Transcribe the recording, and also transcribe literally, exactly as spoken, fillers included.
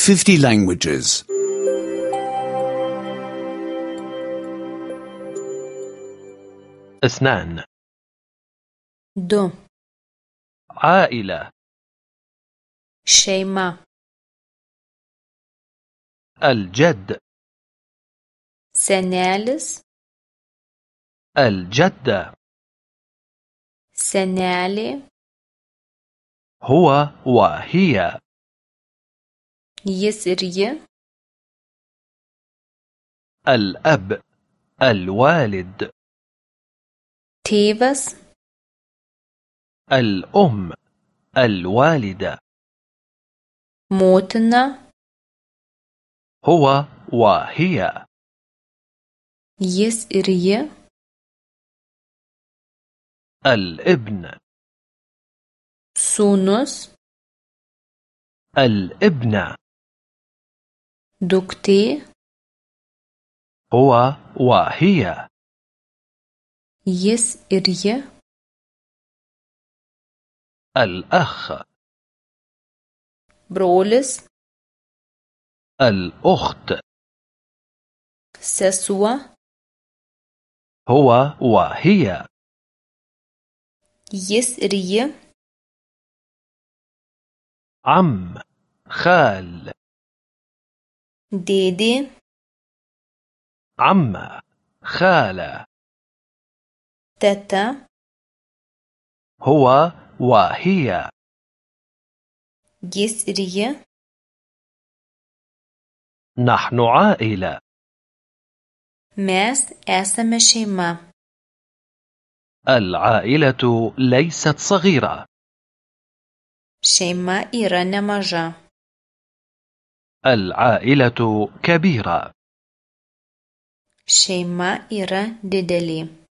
fifty languages. اثنان. دو. عائلة. شيما. الجد. senelis. الجدة. senelė. هو وهي. jis ir ji. الأب. الوالد. tėvas. الأم. الوالدة. motina. هو وهي. jis ir ji. الابن. sūnus. الابنة. duktė. هو وهي. jis ir ji. الأخ. brolis. الأخت. sesuo. هو وهي. jis ir ji. عم. خال. dėdė. عمة. خالة. teta. هو وهي. jis ir ji. نحن عائلة. mes esame šeima. العائلة ليست صغيرة. šeima yra nemaža. العائلة كبيرة. šeima yra didelė.